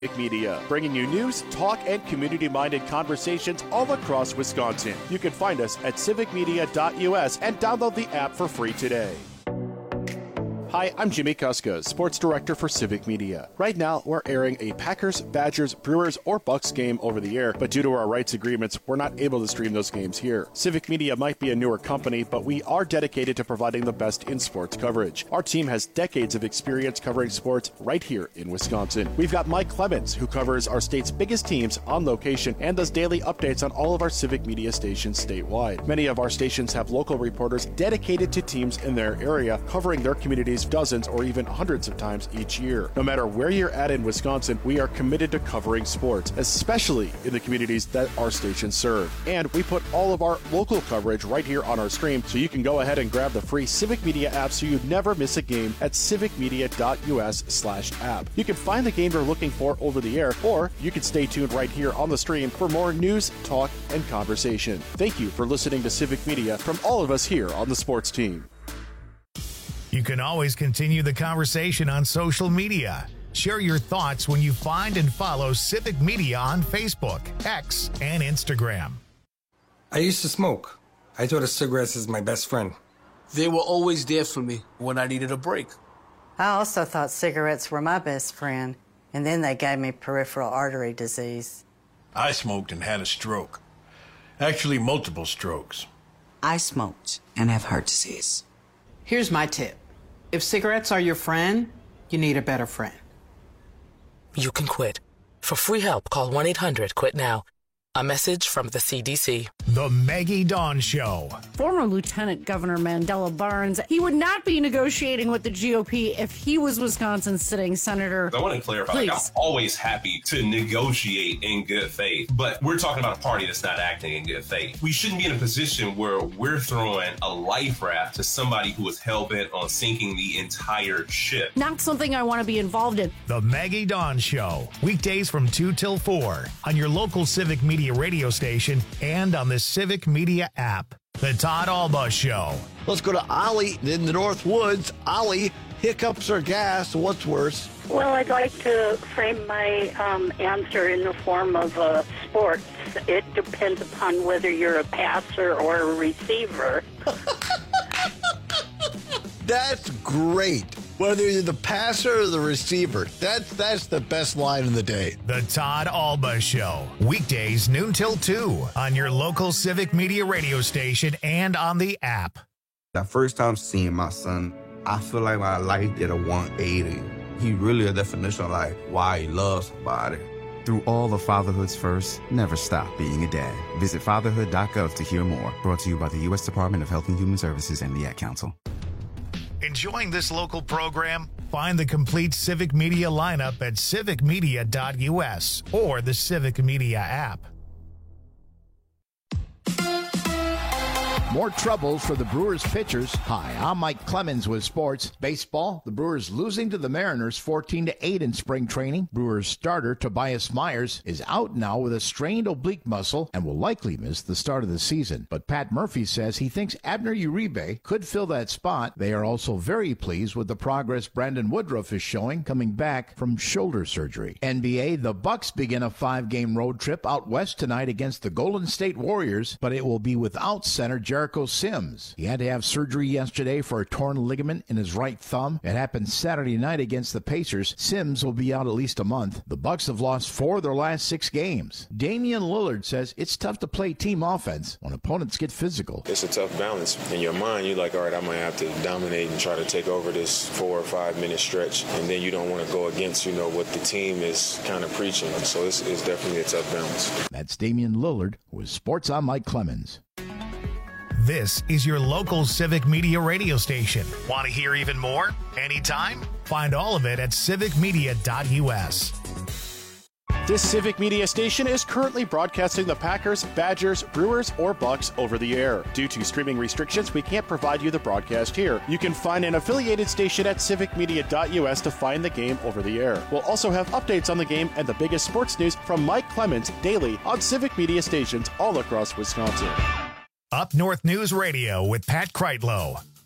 Civic Media, bringing you news, talk, and community-minded conversations all across Wisconsin. You can find us at civicmedia.us and download the app for free today. Hi, I'm Jimmy Kuska, Sports Director for Civic Media. Right now, we're airing a Packers, Badgers, Brewers, or Bucks game over the air, but due to our rights agreements, we're not able to stream those games here. Civic Media might be a newer company, but we are dedicated to providing the best in sports coverage. Our team has decades of experience covering sports right here in Wisconsin. We've got Mike Clemens, who covers our state's biggest teams on location and does daily updates on all of our Civic Media stations statewide. Many of our stations have local reporters dedicated to teams in their area, covering their communities dozens or even hundreds of times each year. No matter where you're at in Wisconsin, we are committed to covering sports, especially in the communities that our stations serve. And we put all of our local coverage right here on our stream, so you can go ahead and grab the free Civic Media app so you never miss a game at civicmedia.us/app. You can find the game you're looking for over the air, or you can stay tuned right here on the stream for more news, talk, and conversation. Thank you for listening to Civic Media from all of us here on the sports team. You can always continue the conversation on social media. Share your thoughts when you find and follow Civic Media on Facebook, X, and Instagram. I used to smoke. I thought of cigarettes as my best friend. They were always there for me when I needed a break. I also thought cigarettes were my best friend, and then they gave me peripheral artery disease. I smoked and had a stroke. Actually, multiple strokes. I smoked and have heart disease. Here's my tip. If cigarettes are your friend, you need a better friend. You can quit. For free help, call 1-800-QUIT-NOW. A message from the CDC. The Maggie Dawn Show. Former Lieutenant Governor Mandela Barnes, he would not be negotiating with the GOP if he was Wisconsin's sitting senator. I want to clarify, like, I'm always happy to negotiate in good faith, but we're talking about a party that's not acting in good faith. We shouldn't be in a position where we're throwing a life raft to somebody who is hell-bent on sinking the entire ship. Not something I want to be involved in. The Maggie Dawn Show. Weekdays from 2 till 4 on your local Civic Media radio station and on the Civic Media app. The Todd Alba Show. Let's go to Ollie in the North Woods. Ollie, hiccups or gas? What's worse? Well, I'd like to frame my answer in the form of sports. It depends upon whether you're a passer or a receiver. That's great. Whether you're the passer or the receiver, that's the best line of the day. The Todd Alba Show. Weekdays noon till 2 on your local Civic Media radio station and on the app. The first time seeing my son, I feel like my life did a 180. He really a definition of like why he loves somebody. Through all of fatherhood's first, never stop being a dad. Visit fatherhood.gov to hear more. Brought to you by the U.S. Department of Health and Human Services and the Ad Council. Enjoying this local program? Find the complete Civic Media lineup at civicmedia.us or the Civic Media app. More troubles for the Brewers pitchers. Hi, I'm Mike Clemens with sports. Baseball, the Brewers losing to the Mariners 14-8 in spring training. Brewers starter Tobias Myers is out now with a strained oblique muscle and will likely miss the start of the season. But Pat Murphy says he thinks Abner Uribe could fill that spot. They are also very pleased with the progress Brandon Woodruff is showing coming back from shoulder surgery. NBA, the Bucks begin a 5-game road trip out west tonight against the Golden State Warriors, but it will be without center Jericho Sims. He had to have surgery yesterday for a torn ligament in his right thumb. It happened Saturday night against the Pacers. Sims will be out at least a month. The Bucks have lost 4 of their last 6 games. Damian Lillard says it's tough to play team offense when opponents get physical. It's a tough balance. In your mind, you're like, all right, I might have to dominate and try to take over this 4 or 5 minute stretch. And then you don't want to go against, what the team is kind of preaching. So it's definitely a tough balance. That's Damian Lillard with Sports. I'm Mike Clemens. This is your local Civic Media radio station. Want to hear even more? Anytime? Find all of it at civicmedia.us. This Civic Media station is currently broadcasting the Packers, Badgers, Brewers, or Bucks over the air. Due to streaming restrictions, we can't provide you the broadcast here. You can find an affiliated station at civicmedia.us to find the game over the air. We'll also have updates on the game and the biggest sports news from Mike Clemens daily on Civic Media stations all across Wisconsin. Up North News Radio with Pat Kreitlow.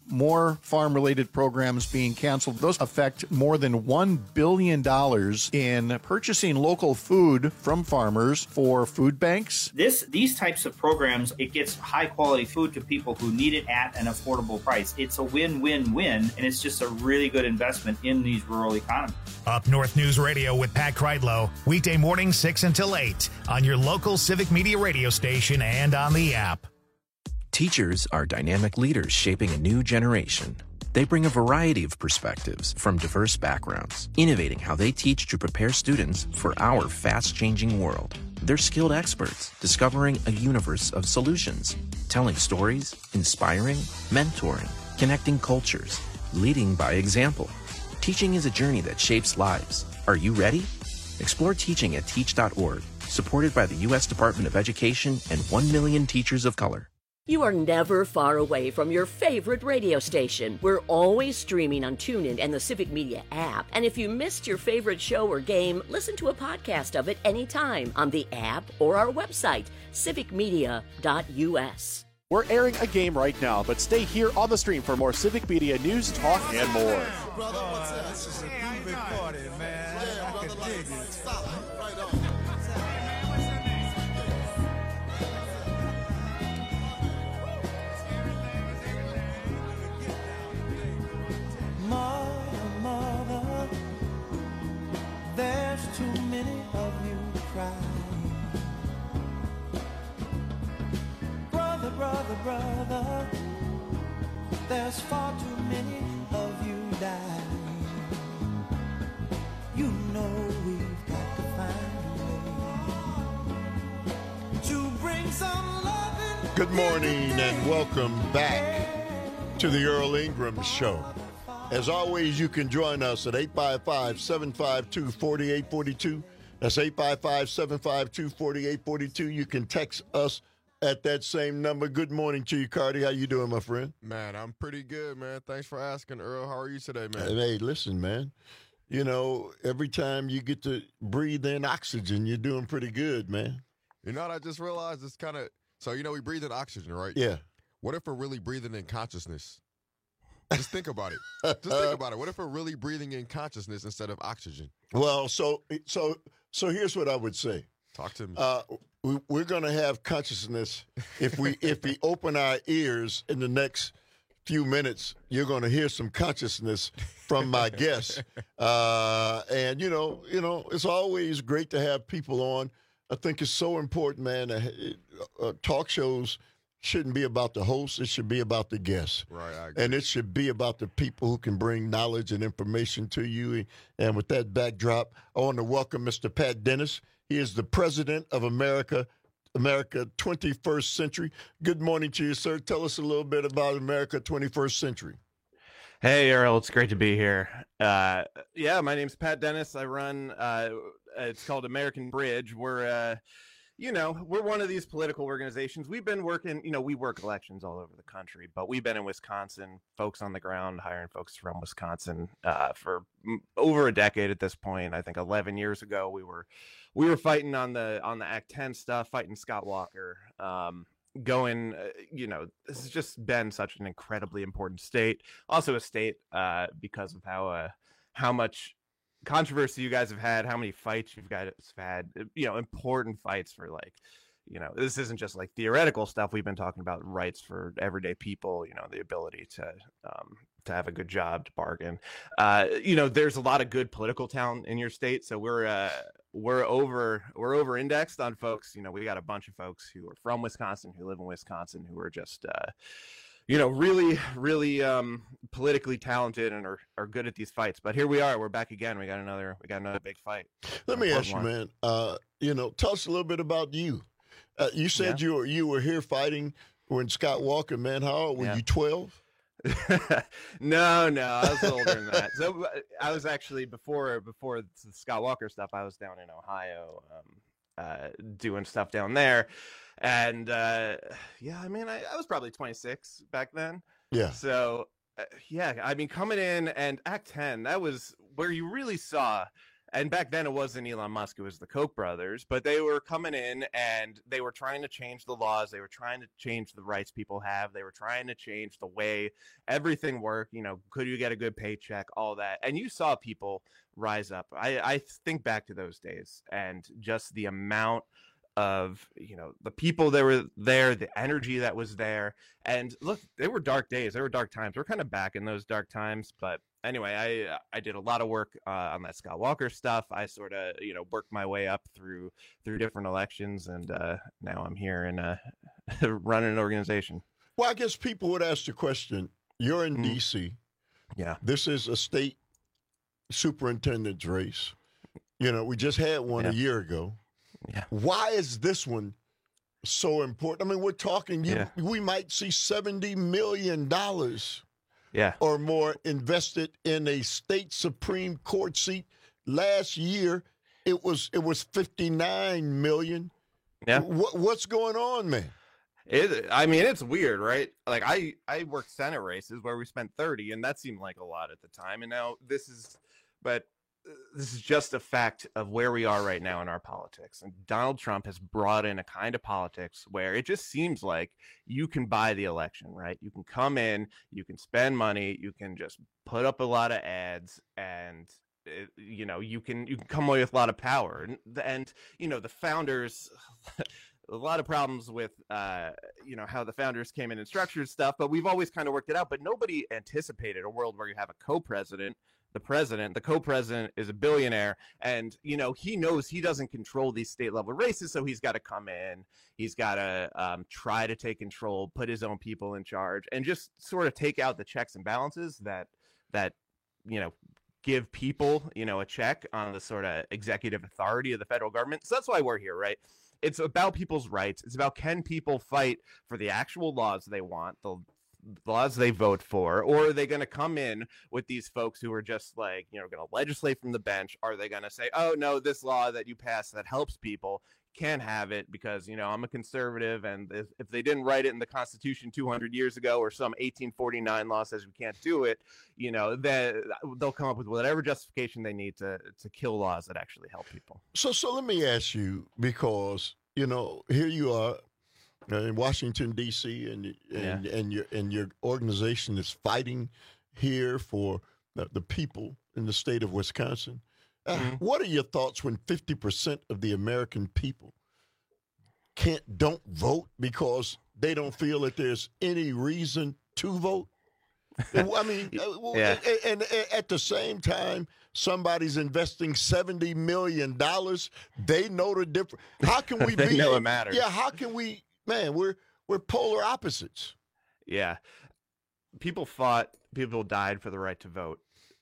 more farm-related programs being canceled. Those affect more than $1 billion in purchasing local food from farmers for food banks. These types of programs, it gets high-quality food to people who need it at an affordable price. It's a win-win-win, and it's just a really good investment in these rural economies. Up North News Radio with Pat Kreidlow, weekday morning 6 until 8 on your local Civic Media radio station and on the app. Teachers are dynamic leaders shaping a new generation. They bring a variety of perspectives from diverse backgrounds, innovating how they teach to prepare students for our fast-changing world. They're skilled experts, discovering a universe of solutions, telling stories, inspiring, mentoring, connecting cultures, leading by example. Teaching is a journey that shapes lives. Are you ready? Explore teaching at teach.org, supported by the U.S. Department of Education and 1 million teachers of color. You are never far away from your favorite radio station. We're always streaming on TuneIn and the Civic Media app. And if you missed your favorite show or game, listen to a podcast of it anytime on the app or our website, civicmedia.us. We're airing a game right now, but stay here on the stream for more Civic Media news, talk, and more. Brother, what's up? This is a groovy party, man. Yeah, I can dig it. Solid. Right on. Mother, there's too many of you crying. Brother, there's far too many of you dying. You know we've got to find a way to bring some love in. Good morning and welcome back to the Earl Ingram Show. As always, you can join us at 855-752-4842. That's 855-752-4842. You can text us at that same number. Good morning to you, Cardi. How you doing, my friend? Man, I'm pretty good, man. Thanks for asking, Earl. How are you today, man? Hey, listen, man. You know, every time you get to breathe in oxygen, you're doing pretty good, man. You know what I just realized? It's kind of, so, you know, we breathe in oxygen, right? Yeah. What if we're really breathing in consciousness? Just think about it. Just think about it. What if we're really breathing in consciousness instead of oxygen? Well, so here's what I would say. Talk to me. We're going to have consciousness if we open our ears in the next few minutes. You're going to hear some consciousness from my guests, and you know, it's always great to have people on. I think it's so important, man. Talk shows shouldn't be about the host; it should be about the guests, right? I agree. And it should be about the people who can bring knowledge and information to you. And with that backdrop, I want to welcome Mr. Pat Dennis. He is the president of America 21st Century. Good morning to you, sir. Tell us a little bit about America 21st Century. Hey, Earl. It's great to be here. Yeah, my name's Pat Dennis. I run, it's called American Bridge. We're one of these political organizations. We've been working, we work elections all over the country, but we've been in Wisconsin, folks on the ground, hiring folks from Wisconsin for over a decade at this point. I think 11 years ago, we were fighting on the Act 10 stuff, fighting Scott Walker, this has just been such an incredibly important state. Also a state because of how much controversy you guys have had, how many fights you've guys had, important fights for this isn't just like theoretical stuff. We've been talking about rights for everyday people, the ability to have a good job, to bargain. There's a lot of good political talent in your state. So we're over indexed on folks. We got a bunch of folks who are from Wisconsin, who live in Wisconsin, who are just, really, really politically talented and are good at these fights. But here we are. We're back again. We got another big fight. Let me ask you, man. Tell us a little bit about you. You said you were here fighting when Scott Walker, man. How old were you? 12? No, I was older than that. So I was actually before the Scott Walker stuff. I was down in Ohio, doing stuff down there, and I was probably 26 back then. Yeah. So coming in and Act 10, that was where you really saw And back then it wasn't Elon Musk, it was the Koch brothers, but they were coming in and they were trying to change the laws. They were trying to change the rights people have. They were trying to change the way everything worked. You know, could you get a good paycheck, all that. And you saw people rise up. I think back to those days and just the amount of, you know, the people that were there, the energy that was there. And look, they were dark days. They were dark times. We're kind of back in those dark times. But anyway, I did a lot of work on that Scott Walker stuff. I sort of, you know, worked my way up through different elections. And now I'm here and running an organization. Well, I guess people would ask the question, you're in D.C. Yeah. This is a state superintendent's race. You know, we just had one a year ago. Yeah. Why is this one so important? I mean, we're talking, we might see $70 million or more invested in a state Supreme Court seat. Last year, it was $59 million. Yeah. What's going on, man? I mean, it's weird, right? Like I worked Senate races where we spent 30, and that seemed like a lot at the time. And now this is just a fact of where we are right now in our politics. And Donald Trump has brought in a kind of politics where it just seems like you can buy the election, right? You can come in, you can spend money, you can just put up a lot of ads, and you know, you can come away with a lot of power. And you know, the founders a lot of problems with you know, how the founders came in and structured stuff, but we've always kind of worked it out. But nobody anticipated a world where you have a co-president, the co-president is a billionaire, and you know, he knows he doesn't control these state level races, so he's got to come in, he's got to try to take control, put his own people in charge, and just sort of take out the checks and balances that you know, give people, you know, a check on the sort of executive authority of the federal government. So that's why we're here, right? It's about people's rights. It's about, can people fight for the actual laws they want, the laws they vote for, or are they going to come in with these folks who are just like, you know, going to legislate from the bench? Are they going to say, oh no, this law that you passed that helps people can't have it because, you know, I'm a conservative, and if they didn't write it in the Constitution 200 years ago, or some 1849 law says we can't do it, you know, they'll come up with whatever justification they need to kill laws that actually help people. So let me ask you, because, you know, here you are in Washington, D.C., and your organization is fighting here for the people in the state of Wisconsin. What are your thoughts when 50% of the American people don't vote because they don't feel that there's any reason to vote? I mean, and at the same time, somebody's investing $70 million. They know the difference. How can we they know it matters. Yeah, how can we? Man, we're polar opposites. Yeah, people died for the right to vote.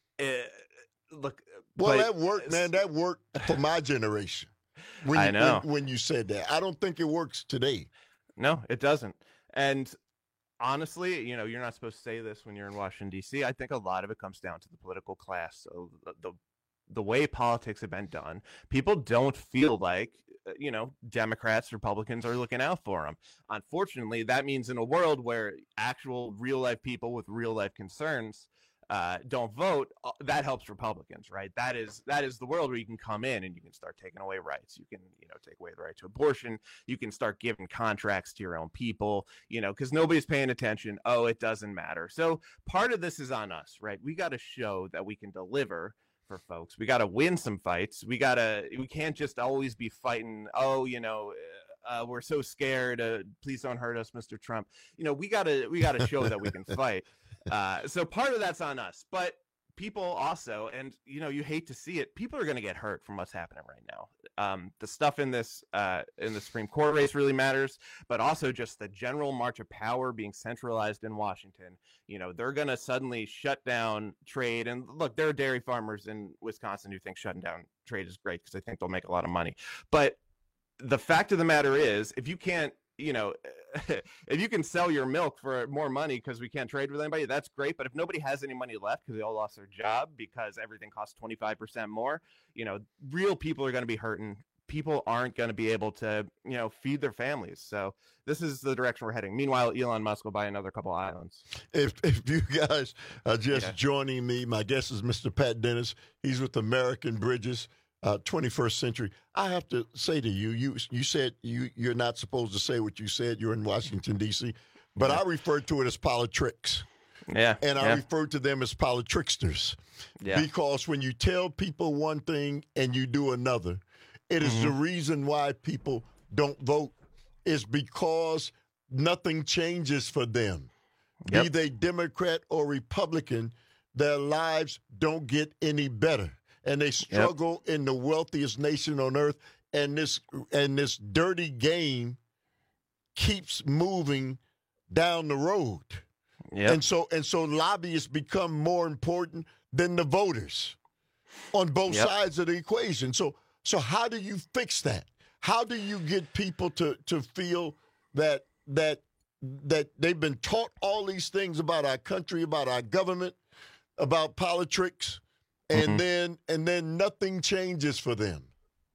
Look. Well, that worked, man. That worked for my generation. When you said that, I don't think it works today. No, it doesn't. And honestly, you know, you're not supposed to say this when you're in Washington, D.C. I think a lot of it comes down to the political class. So the way politics have been done, people don't feel like, you know, Democrats, Republicans are looking out for them. Unfortunately, that means in a world where actual real life people with real life concerns don't vote, that helps Republicans, right? That is the world where you can come in and you can start taking away rights. You can, you know, take away the right to abortion. You can start giving contracts to your own people, you know, because nobody's paying attention. Oh, it doesn't matter. So part of this is on us, right? We got to show that we can deliver for folks. We got to win some fights. We can't just always be fighting. Oh, you know, we're so scared. Please don't hurt us, Mr. Trump. You know, we gotta show that we can fight. So part of that's on us, but people also, and you know, you hate to see it, people are going to get hurt from what's happening right now. The stuff in the Supreme Court race really matters, but also just the general march of power being centralized in Washington. You know, they're going to suddenly shut down trade. And look, there are dairy farmers in Wisconsin who think shutting down trade is great because they think they'll make a lot of money. But the fact of the matter is, if you can't, you know, if you can sell your milk for more money because we can't trade with anybody, that's great. But if nobody has any money left because they all lost their job because everything costs 25% more, you know, real people are going to be hurting. People aren't going to be able to, you know, feed their families. So this is the direction we're heading. Meanwhile, Elon Musk will buy another couple islands. If you guys are just joining me, my guest is Mr. Pat Dennis. He's with American Bridges. 21st century. I have to say to you, you said you're not supposed to say what you said. You're in Washington, D.C., but I refer to it as politricks. Yeah. And I refer to them as politricksters. Yeah. Because when you tell people one thing and you do another, it is the reason why people don't vote, is because nothing changes for them. Be they Democrat or Republican, their lives don't get any better. And they struggle in the wealthiest nation on earth, and this dirty game keeps moving down the road. And so lobbyists become more important than the voters on both sides of the equation. So how do you fix that? How do you get people to feel that they've been taught all these things about our country, about our government, about politics, and then nothing changes for them?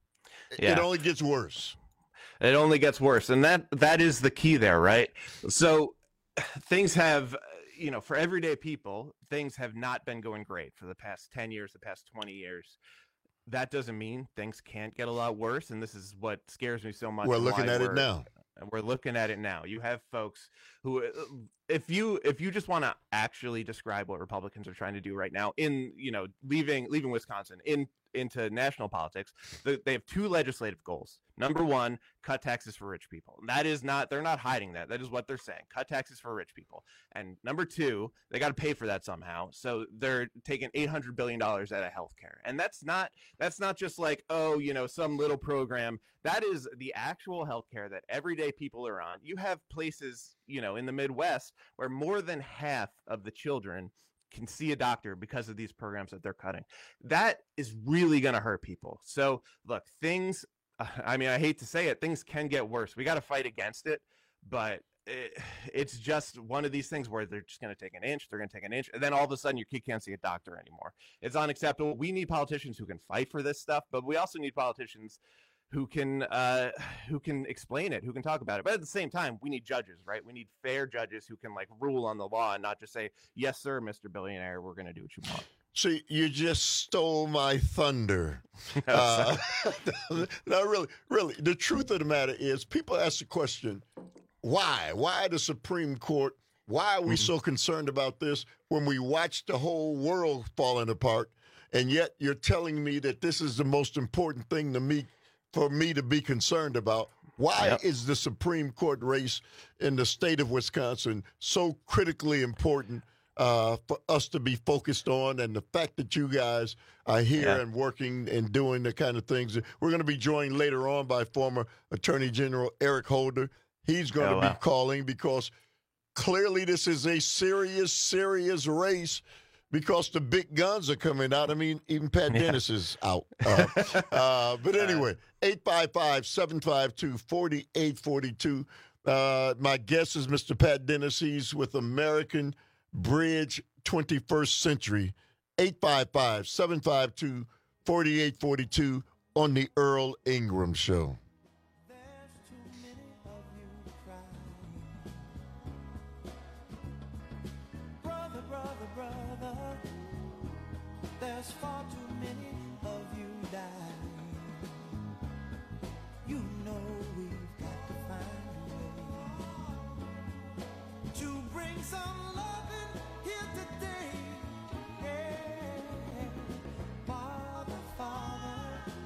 It only gets worse. It only gets worse, and that is the key there, right? So things have, for everyday people, things have not been going great for the past 10 years, the past 20 years. That doesn't mean things can't get a lot worse, and this is what scares me so much. We're looking at it now. And we're looking at it now. You have folks who, if you just want to actually describe what Republicans are trying to do right now in, leaving Wisconsin into national politics, they have two legislative goals. Number one, cut taxes for rich people. They're not hiding that. That is what they're saying. Cut taxes for rich people. And number two, they got to pay for that somehow. So they're taking $800 billion out of healthcare. And that's not just like, some little program. That is the actual healthcare that everyday people are on. You have places, in the Midwest where more than half of the children can see a doctor because of these programs that they're cutting. That is really going to hurt people. So look, I hate to say it, things can get worse. We got to fight against it, but it's just one of these things where they're just going to take an inch, and then all of a sudden your kid can't see a doctor anymore. It's unacceptable. We need politicians who can fight for this stuff, but we also need politicians who can explain it, who can talk about it. But at the same time, we need judges, right? We need fair judges who can rule on the law and not just say, yes, sir, Mr. Billionaire, we're going to do what you want. See, you just stole my thunder. No, really. The truth of the matter is people ask the question, why? Why the Supreme Court? Why are we so concerned about this when we watch the whole world falling apart? And yet you're telling me that this is the most important thing for me to be concerned about. Why is the Supreme Court race in the state of Wisconsin so critically important for us to be focused on? And the fact that you guys are here and working and doing the kind of things. We're going to be joined later on by former Attorney General Eric Holder. He's going to be calling because clearly this is a serious race, because the big guns are coming out. I mean, even Pat Dennis is out. But anyway, 855-752-4842. My guest is Mr. Pat Dennis. He's with American Bridge 21st Century. 855-752-4842 on the Earl Ingram Show. There's far too many of you dying. You know we've got to find a way to bring some loving here today. Yeah. Father,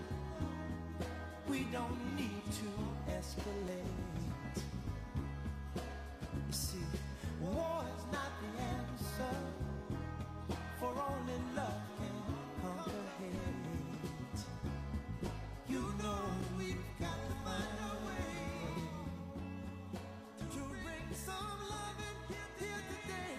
we don't need to escalate. You see, war is not the answer, for only love can conquer hate. You know we've got to find a way to bring some loving here today.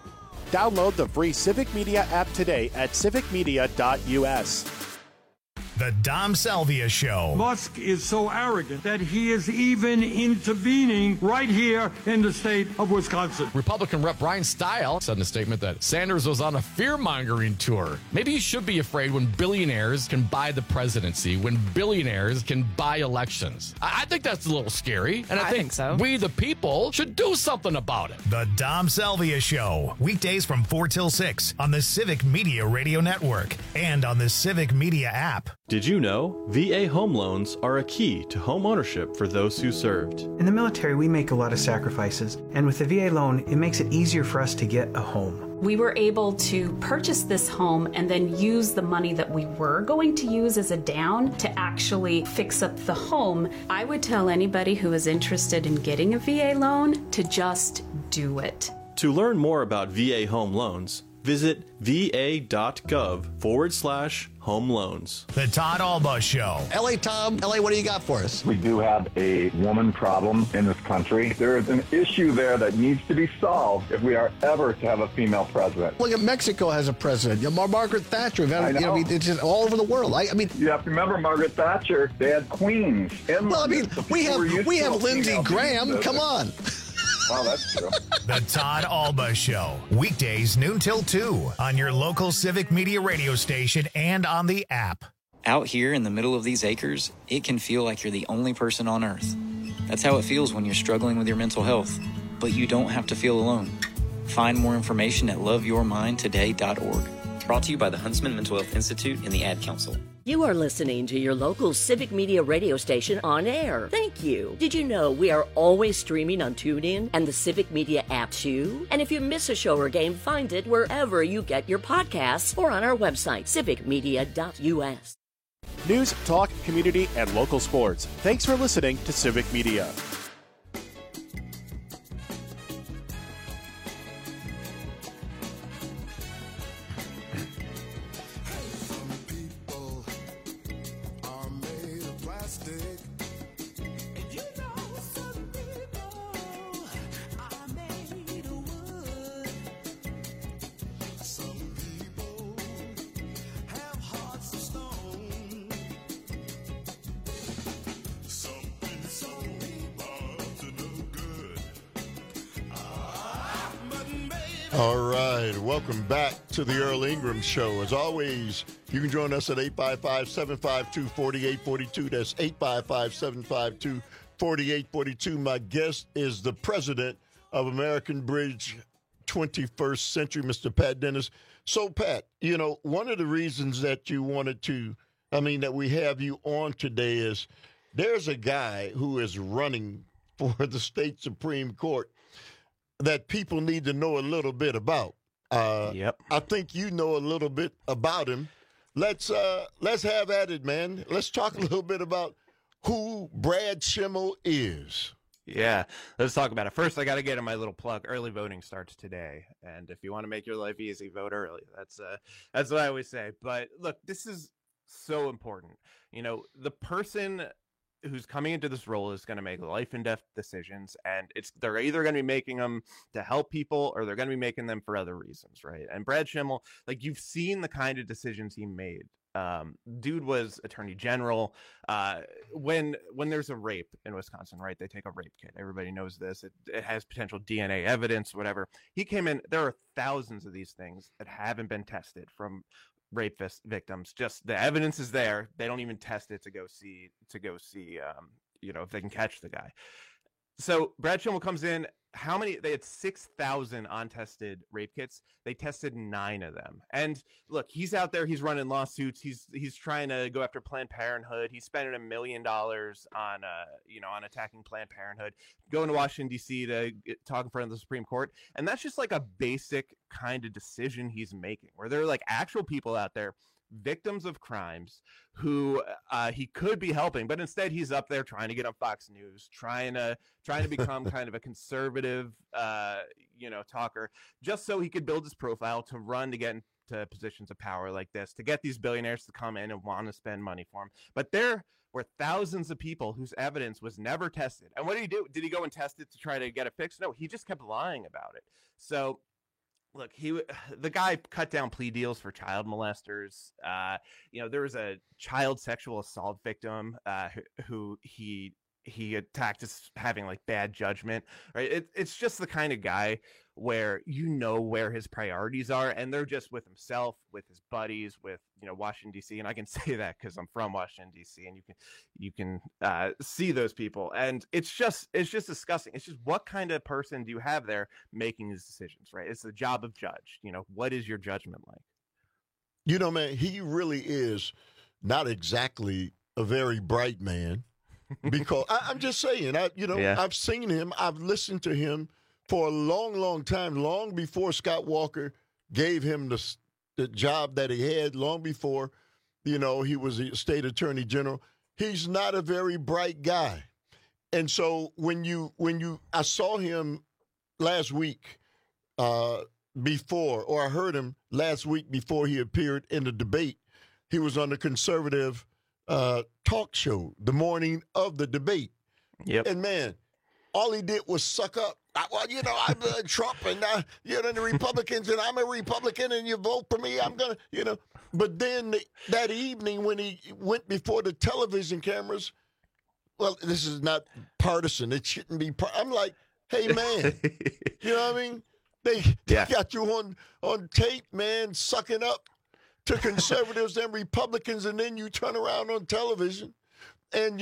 Download the free Civic Media app today at civicmedia.us. The Dom Salvia Show. Musk is so arrogant that he is even intervening right here in the state of Wisconsin. Republican Rep. Brian Stile said in a statement that Sanders was on a fear-mongering tour. Maybe you should be afraid when billionaires can buy the presidency, when billionaires can buy elections. I think that's a little scary, and I think so. We, the people, should do something about it. The Dom Salvia Show. Weekdays from 4 till 6 on the Civic Media Radio Network and on the Civic Media app. Did you know VA home loans are a key to home ownership for those who served? In the military, we make a lot of sacrifices, and with the VA loan, it makes it easier for us to get a home. We were able to purchase this home and then use the money that we were going to use as a down to actually fix up the home. I would tell anybody who is interested in getting a VA loan to just do it. To learn more about VA home loans, visit va.gov/home loans. The Todd Alba Show. LA Tom, LA, what do you got for us? We do have a woman problem in this country. There is an issue there that needs to be solved if we are ever to have a female president. Look at Mexico has a president. Margaret Thatcher. It's just all over the world. I mean, you have to remember Margaret Thatcher. They had queens. Well, I mean, we have Lindsey Graham. Come on. Well, that's true. The Todd Alba Show. Weekdays noon till 2 on your local Civic Media radio station and on the app. Out here in the middle of these acres, it can feel like you're the only person on Earth. That's how it feels when you're struggling with your mental health. But you don't have to feel alone. Find more information at loveyourmindtoday.org. Brought to you by the Huntsman Mental Health Institute and the Ad Council. You are listening to your local Civic Media radio station on air. Thank you. Did you know we are always streaming on TuneIn and the Civic Media app too? And if you miss a show or game, find it wherever you get your podcasts or on our website, civicmedia.us. News, talk, community, and local sports. Thanks for listening to Civic Media. All right, welcome back to the Earl Ingram Show. As always, you can join us at 855-752-4842. That's 855-752-4842. My guest is the president of American Bridge 21st Century, Mr. Pat Dennis. So, Pat, you know, one of the reasons that you wanted to, that we have you on today is there's a guy who is running for the state Supreme Court that people need to know a little bit about. I think you know a little bit about him. Let's have at it, man. Let's talk a little bit about who Brad Schimel is. Yeah, let's talk about it. First, I got to get in my little plug. Early voting starts today, and if you want to make your life easy, vote early. That's what I always say. But look, this is so important. You know, the person who's coming into this role is going to make life and death decisions, and they're either going to be making them to help people or they're going to be making them for other reasons, right? And Brad Schimel, like, you've seen the kind of decisions he made. Dude was attorney general. When there's a rape in Wisconsin, right, they take a rape kit. Everybody knows this. It has potential DNA evidence, whatever. He came in. There are thousands of these things that haven't been tested from rape victims. Just the evidence is there. They don't even test it to go see if they can catch the guy. So Brad Schimel comes in. They had 6,000 untested rape kits. They tested 9 of them. And look, he's out there, he's running lawsuits. He's trying to go after Planned Parenthood. He's spending $1 million on attacking Planned Parenthood, going to Washington D.C. to talk in front of the Supreme Court. And that's just like a basic kind of decision he's making, where there are like actual people out there, victims of crimes, who he could be helping, but instead he's up there trying to get on Fox News, trying to become kind of a conservative talker, just so he could build his profile to run to get into positions of power like this, to get these billionaires to come in and want to spend money for him. But there were thousands of people whose evidence was never tested. And what did he do? Did he go and test it to try to get it fixed? No, he just kept lying about it. So Look, the guy cut down plea deals for child molesters. There was a child sexual assault victim who he attacked as having like bad judgment, right? It's just the kind of guy where where his priorities are, and they're just with himself, with his buddies, with Washington D.C. And I can say that because I'm from Washington D.C. and you can see those people, and it's just disgusting. It's just, what kind of person do you have there making these decisions, right? It's the job of judge. What is your judgment like? Man, he really is not exactly a very bright man. Because I'm just saying, I've seen him, I've listened to him for a long, long time, long before Scott Walker gave him the job that he had, long before, he was a state attorney general. He's not a very bright guy. And so I saw him last week I heard him last week before he appeared in the debate. He was on the conservative talk show the morning of the debate. Yep. And man, all he did was suck up. I'm Trump and the Republicans, and I'm a Republican, and you vote for me, I'm going to, But then that evening when he went before the television cameras, well, this is not partisan. It shouldn't be. I'm like, hey, man, you know what I mean? They got you on tape, man, sucking up to conservatives and Republicans, and then you turn around on television and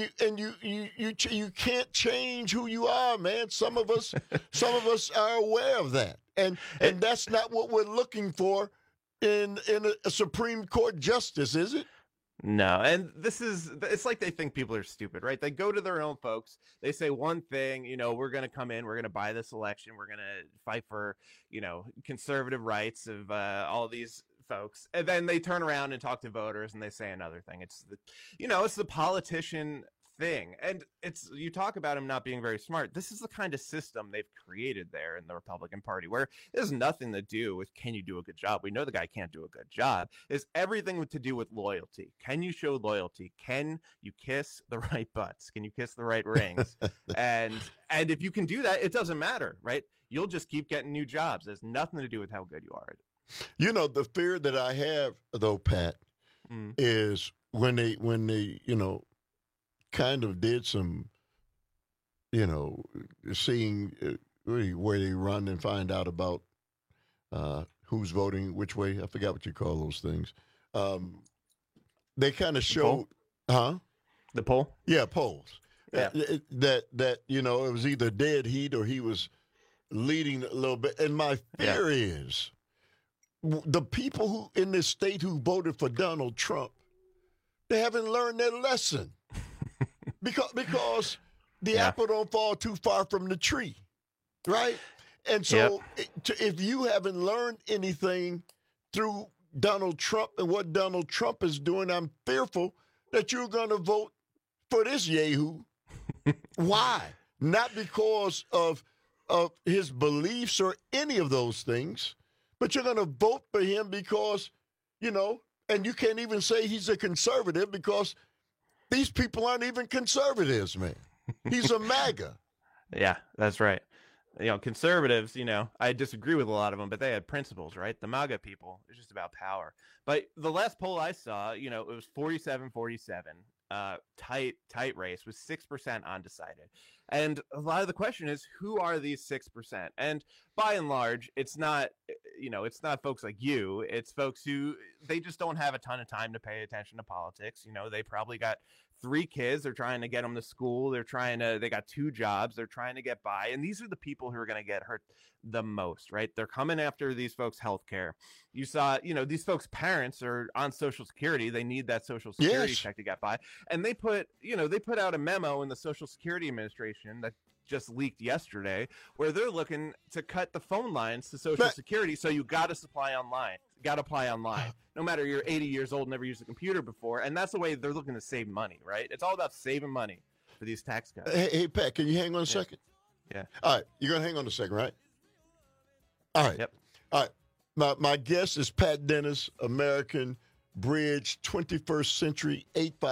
you can't change who you are, man. Some of us are aware of that, and that's not what we're looking for in a Supreme Court justice, is it? No, and it's like they think people are stupid, right? They go to their own folks. They say one thing, we're going to come in, we're going to buy this election, we're going to fight for, conservative rights of all these folks, and then they turn around and talk to voters and they say another thing. It's the politician thing, and you talk about him not being very smart. This is the kind of system they've created there in the Republican Party, where it has nothing to do with can you do a good job. We know the guy can't do a good job. It's everything to do with loyalty. Can you show loyalty? Can you kiss the right butts? Can you kiss the right rings? and if you can do that, it doesn't matter, right? You'll just keep getting new jobs. There's nothing to do with how good you are. The fear that I have, though, Pat, is when they kind of did some, seeing where they run and find out about who's voting which way. I forgot what you call those things. They kind of showed, the poll? Yeah, polls. Yeah. That it was either dead heat or he was leading a little bit. And my fear is the people who in this state who voted for Donald Trump, they haven't learned their lesson. Because the apple don't fall too far from the tree, right? And so if you haven't learned anything through Donald Trump and what Donald Trump is doing, I'm fearful that you're going to vote for this yahoo. Why? Not because of his beliefs or any of those things, but you're going to vote for him because, and you can't even say he's a conservative because these people aren't even conservatives, man. He's a MAGA. Yeah, that's right. Conservatives, I disagree with a lot of them, but they had principles, right? The MAGA people, it's just about power. But the last poll I saw, it was 47-47, tight race with 6% undecided. And a lot of the question is, who are these 6%? And by and large, it's not, it's not folks like you. It's folks who, they just don't have a ton of time to pay attention to politics. They probably got 3 kids. They're trying to get them to school. They got 2 jobs. They're trying to get by. And these are the people who are going to get hurt the most, right? They're coming after these folks' health care. You saw, these folks' parents are on Social Security. They need that Social Security check to get by. And they put out a memo in the Social Security Administration that just leaked yesterday where they're looking to cut the phone lines to Social Security. So you got to apply online. No matter you're 80 years old, never used a computer before. And that's the way they're looking to save money, right? It's all about saving money for these tax cuts. Hey, Pat, can you hang on a second? Yeah. All right. You're going to hang on a second, right? All right. Yep. All right. My guest is Pat Dennis, American Bridge, 21st Century,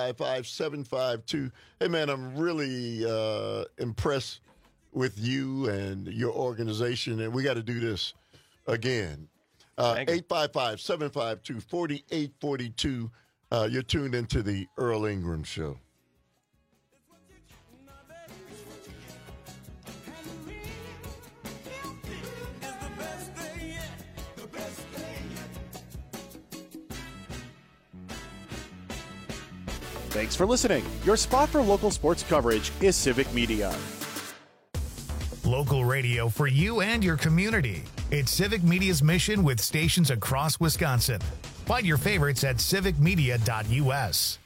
855-752. Hey, man, I'm really impressed with you and your organization, and we got to do this. again. 855-752-4842. You're tuned into the Earl Ingram Show. Thanks for listening. Your spot for local sports coverage is Civic Media. Local radio for you and your community. It's Civic Media's mission with stations across Wisconsin. Find your favorites at civicmedia.us.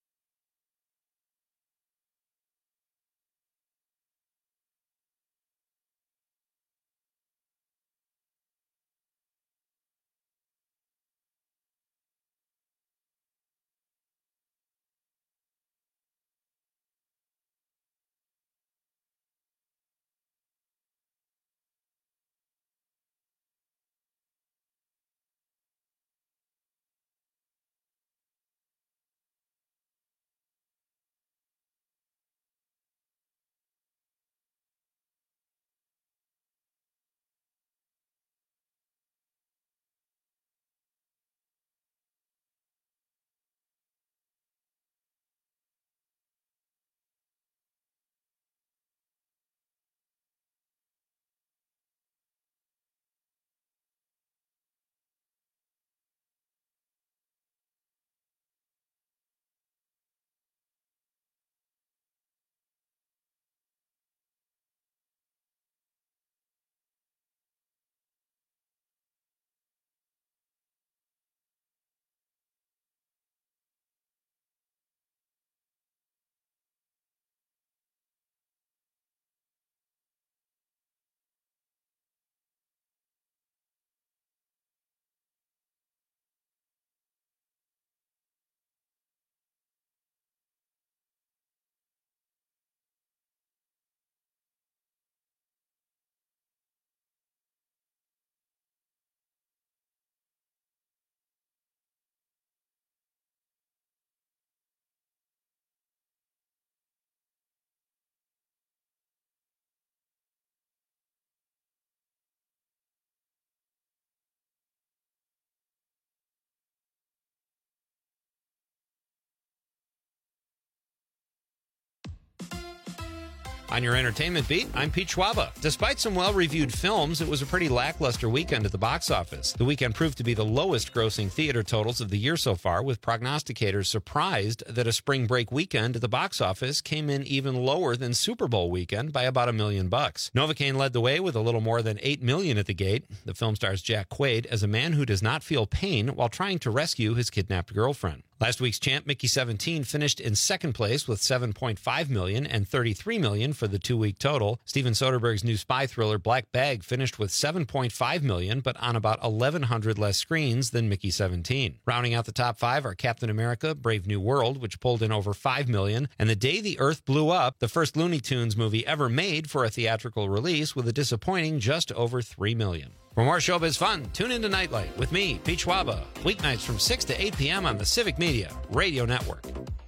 On your entertainment beat, I'm Pete Schwaba. Despite some well-reviewed films, it was a pretty lackluster weekend at the box office. The weekend proved to be the lowest-grossing theater totals of the year so far, with prognosticators surprised that a spring break weekend at the box office came in even lower than Super Bowl weekend by about $1 million. Novocaine led the way with a little more than $8 million at the gate. The film stars Jack Quaid as a man who does not feel pain while trying to rescue his kidnapped girlfriend. Last week's champ, Mickey 17, finished in second place with $7.5 million and $33 million for the two-week total. Steven Soderbergh's new spy thriller, Black Bag, finished with $7.5 million, but on about 1,100 less screens than Mickey 17. Rounding out the top five are Captain America, Brave New World, which pulled in over $5 million, and The Day the Earth Blew Up, the first Looney Tunes movie ever made for a theatrical release, with a disappointing just over $3 million. For more showbiz fun, tune into Nightlight with me, Pete Schwaba, weeknights from 6 to 8 p.m. on the Civic Media Radio Network.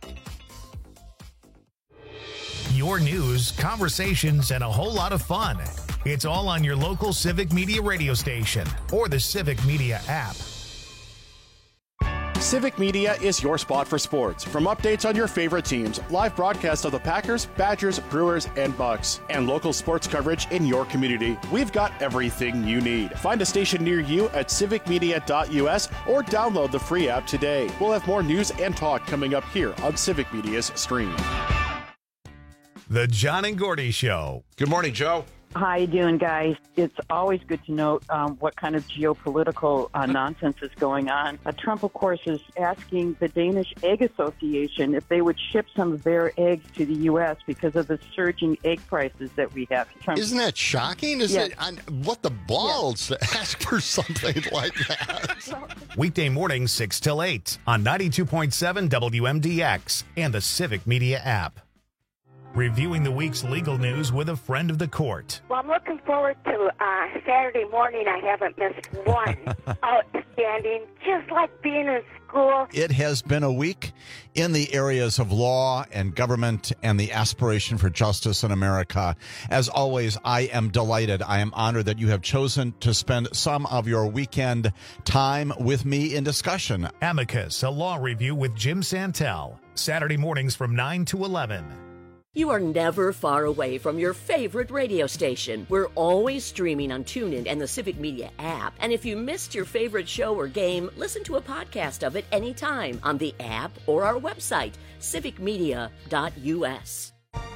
Your news, conversations, and a whole lot of fun. It's all on your local Civic Media radio station or the Civic Media app. Civic Media is your spot for sports. From updates on your favorite teams, live broadcasts of the Packers, Badgers, Brewers, and Bucks, and local sports coverage in your community, we've got everything you need. Find a station near you at civicmedia.us or download the free app today. We'll have more news and talk coming up here on Civic Media's stream. The John and Gordy Show. Good morning, Joe. How you doing, guys? It's always good to note what kind of geopolitical nonsense is going on. Trump, of course, is asking the Danish Egg Association if they would ship some of their eggs to the U.S. because of the surging egg prices that we have. Trump, isn't that shocking? What the balls to ask for something like that? Weekday mornings 6 till 8 on 92.7 WMDX and the Civic Media app. reviewing the week's legal news with a friend of the court. Well, I'm looking forward to Saturday morning. I haven't missed one. Outstanding, just like being in school. It has been a week in the areas of law and government and the aspiration for justice in America. As always, I am delighted. I am honored that you have chosen to spend some of your weekend time with me in discussion. Amicus, a law review with Jim Santel. Saturday mornings from 9 to 11. You are never far away from your favorite radio station. We're always streaming on TuneIn and the Civic Media app. And if you missed your favorite show or game, listen to a podcast of it anytime on the app or our website, civicmedia.us.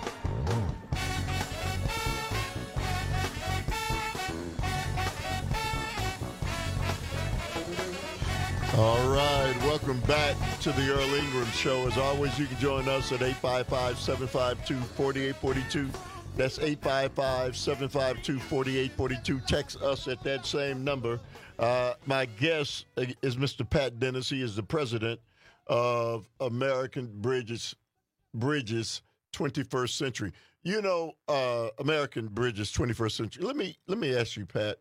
All right, welcome back to the Earl Ingram Show. As always, you can join us at 855-752-4842. That's 855-752-4842. Text us at that same number. My guest is Mr. Pat Dennis. He is the president of American Bridges 21st Century. You know, American Bridges 21st Century. Let me ask you, Pat.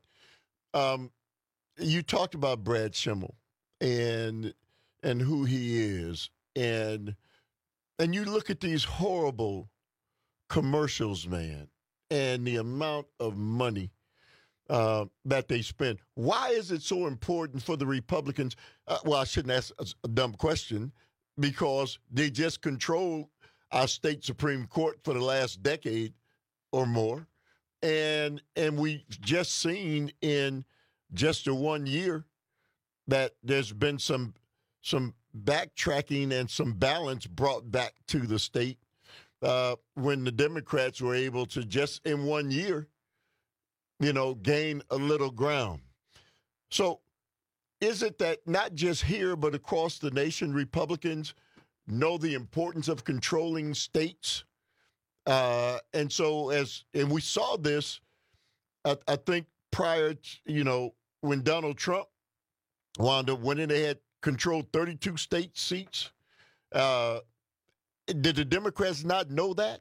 You talked about Brad Schimel and who he is, and you look at these horrible commercials, man, and the amount of money that they spend. Why is it so important for the Republicans? Well, I shouldn't ask a dumb question, because they just control our state Supreme Court for the last decade or more, and we've just seen in just the 1 year that there's been some backtracking and some balance brought back to the state when the Democrats were able to just in 1 year, gain a little ground. So is it that not just here but across the nation, Republicans know the importance of controlling states? And we saw this, I think, prior to, when Donald Trump wound up winning, they had controlled 32 state seats. Did the Democrats not know that?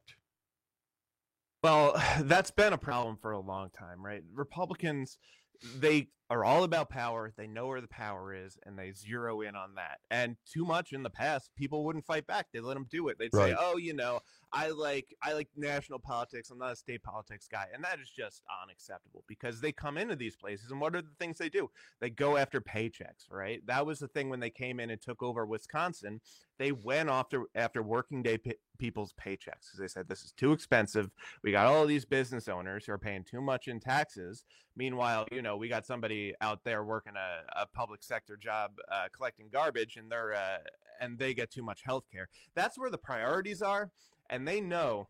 Well, that's been a problem for a long time, right? Republicans, they are all about power. They know where the power is, and they zero in on that. And too much in the past, people wouldn't fight back. They let them do it. They'd say, "Oh, I like national politics. I'm not a state politics guy," and that is just unacceptable, because they come into these places, and what are the things they do? They go after paychecks, right? That was the thing when they came in and took over Wisconsin. They went after working day people's paychecks, because they said, this is too expensive. We got all these business owners who are paying too much in taxes. Meanwhile, we got somebody out there working a public sector job collecting garbage, and they get too much health care. That's where the priorities are, and they know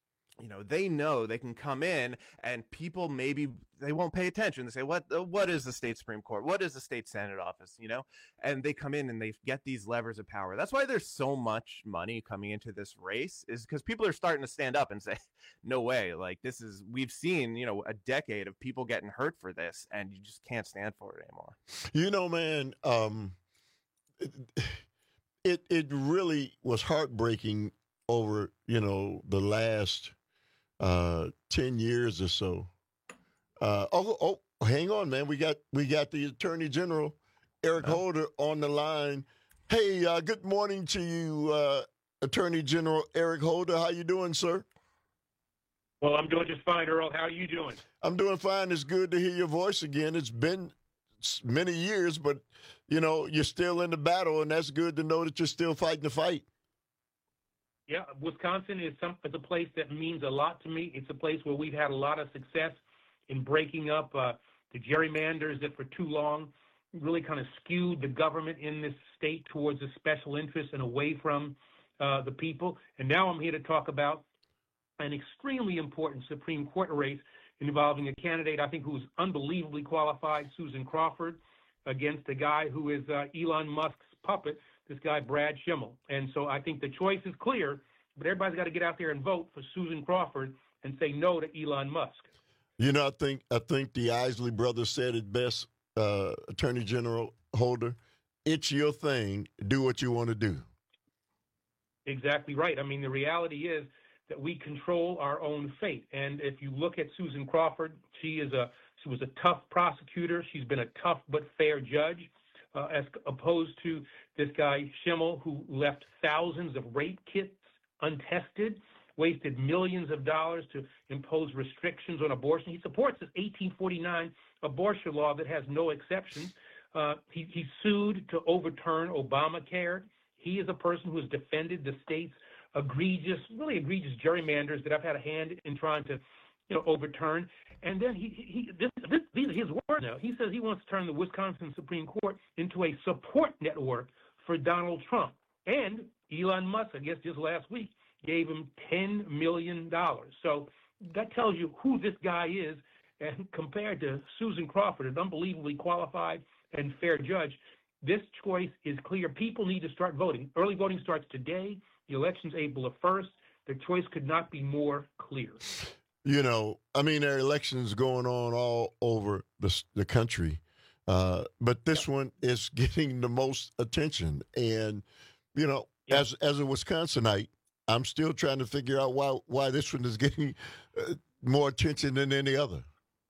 they can come in, and people maybe they won't pay attention. They say, what is the state Supreme Court? What is the state Senate office? And they come in and they get these levers of power. That's why there's so much money coming into this race, is because people are starting to stand up and say, no way. Like, we've seen, a decade of people getting hurt for this, and you just can't stand for it anymore. Man, it really was heartbreaking over, the last 10 years or so. Hang on, man. We got the Attorney General, Eric Holder, on the line. Hey, good morning to you, Attorney General Eric Holder. How you doing, sir? Well, I'm doing just fine, Earl. How are you doing? I'm doing fine. It's good to hear your voice again. It's been many years, but, you're still in the battle, and that's good to know that you're still fighting the fight. Yeah, Wisconsin is a place that means a lot to me. It's a place where we've had a lot of success in breaking up the gerrymanders that for too long really kind of skewed the government in this state towards the special interests and away from the people. And now I'm here to talk about an extremely important Supreme Court race involving a candidate I think who's unbelievably qualified, Susan Crawford, against a guy who is Elon Musk's puppet, this guy Brad Schimel. And so I think the choice is clear, but everybody's got to get out there and vote for Susan Crawford and say no to Elon Musk. I think the Isley brothers said it best, Attorney General Holder. It's your thing. Do what you want to do. Exactly right. I mean, the reality is that we control our own fate. And if you look at Susan Crawford, she was a tough prosecutor. She's been a tough but fair judge, as opposed to this guy Schimmel, who left thousands of rape kits untested, wasted millions of dollars to impose restrictions on abortion. He supports this 1849 abortion law that has no exceptions. He sued to overturn Obamacare. He is a person who has defended the state's really egregious gerrymanders that I've had a hand in trying to, overturn. And then these are his words now. He says he wants to turn the Wisconsin Supreme Court into a support network for Donald Trump. And Elon Musk, I guess just last week, gave him $10 million. So that tells you who this guy is. And compared to Susan Crawford, an unbelievably qualified and fair judge, this choice is clear. People need to start voting. Early voting starts today. The election's April 1st. The choice could not be more clear. There are elections going on all over the country, but this one is getting the most attention. And, as a Wisconsinite, I'm still trying to figure out why this one is getting more attention than any other.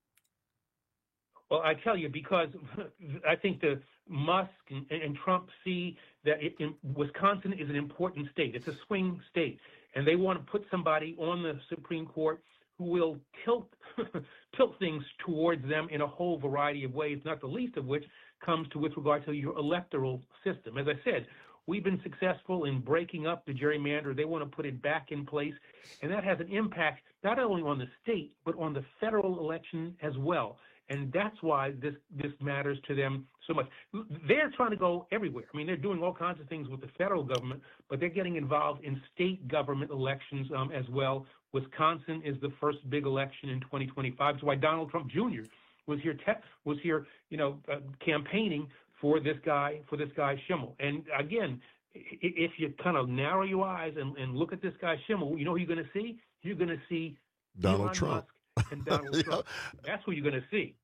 Well, I tell you, because I think the Musk and Trump see that Wisconsin is an important state. It's a swing state, and they want to put somebody on the Supreme Court who will tilt things towards them in a whole variety of ways, not the least of which comes with regard to your electoral system. As I said, we've been successful in breaking up the gerrymander. They want to put it back in place, and that has an impact not only on the state, but on the federal election as well. And that's why this matters to them so much. They're trying to go everywhere. They're doing all kinds of things with the federal government, but they're getting involved in state government elections as well. Wisconsin is the first big election in 2025. That's why Donald Trump Jr. was here campaigning for this guy Schimmel. And again, if you kind of narrow your eyes and look at this guy Schimmel, you know who you're going to see? You're going to see Donald Elon Trump. Musk and Donald Trump. That's who you're going to see.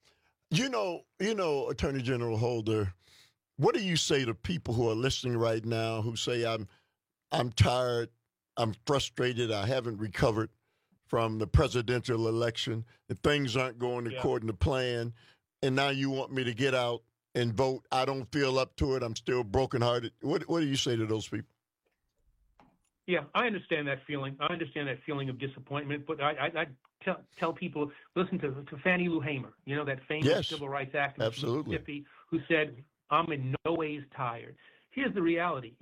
Attorney General Holder, what do you say to people who are listening right now who say, I'm tired, I'm frustrated, I haven't recovered from the presidential election, and things aren't going according to plan, and now you want me to get out and vote? I don't feel up to it. I'm still brokenhearted. What do you say to those people? Yeah, I understand that feeling. I understand that feeling of disappointment, but I tell people, listen to Fannie Lou Hamer, that famous civil rights activist from Mississippi, who said, I'm in no ways tired. Here's the reality.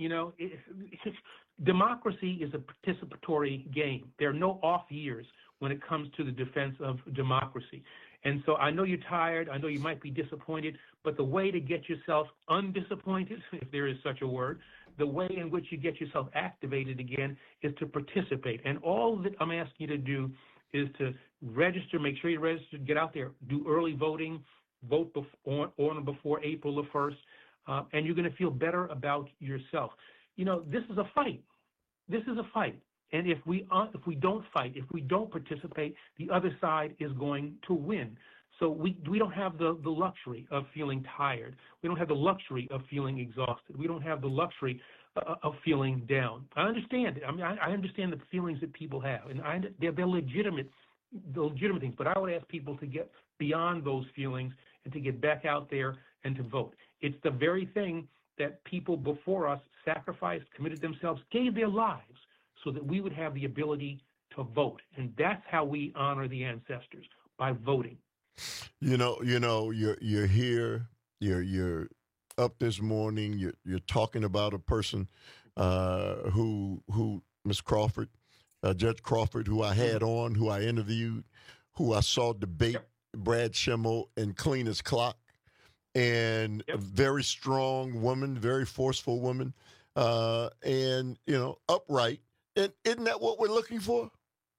Democracy is a participatory game. There are no off years when it comes to the defense of democracy. And so I know you're tired. I know you might be disappointed, but the way to get yourself undisappointed, if there is such a word, the way in which you get yourself activated again is to participate. And all that I'm asking you to do is to register, make sure you're registered, get out there, do early voting, vote on or before April the 1st, and you're going to feel better about yourself. This is a fight. This is a fight. And if we don't fight, if we don't participate, the other side is going to win. So we don't have the luxury of feeling tired. We don't have the luxury of feeling exhausted. We don't have the luxury of feeling down. I understand it. I understand the feelings that people have, and they're legitimate things. But I would ask people to get beyond those feelings and to get back out there and to vote. It's the very thing that people before us sacrificed, committed themselves, gave their lives so that we would have the ability to vote. And that's how we honor the ancestors, by voting. You're here, you're up this morning, you're talking about a person who Ms. Crawford, Judge Crawford, who I had on, who I interviewed, who I saw debate Brad Schimmel and clean his clock, and a very strong woman, very forceful woman, and upright. And isn't that what we're looking for?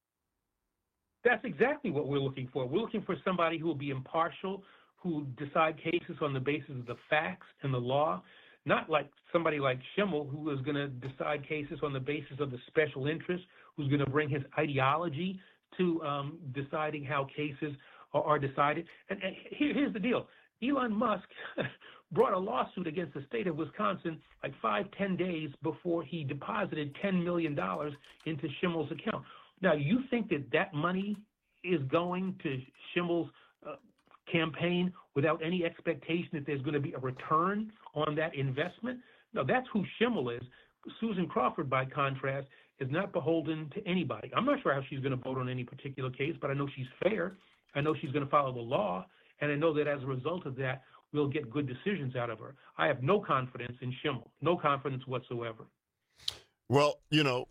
That's exactly what we're looking for. We're looking for somebody who will be impartial, who will decide cases on the basis of the facts and the law, not like somebody like Schimmel, who is going to decide cases on the basis of the special interest, who's going to bring his ideology to deciding how cases are decided. And here's the deal. Elon Musk brought a lawsuit against the state of Wisconsin like 5-10 days before he deposited $10 million into Schimmel's account. Now, you think that money is going to Schimmel's campaign without any expectation that there's going to be a return on that investment? No, that's who Schimmel is. Susan Crawford, by contrast, is not beholden to anybody. I'm not sure how she's going to vote on any particular case, but I know she's fair. I know she's going to follow the law, and I know that as a result of that, we'll get good decisions out of her. I have no confidence in Schimmel, no confidence whatsoever. Well,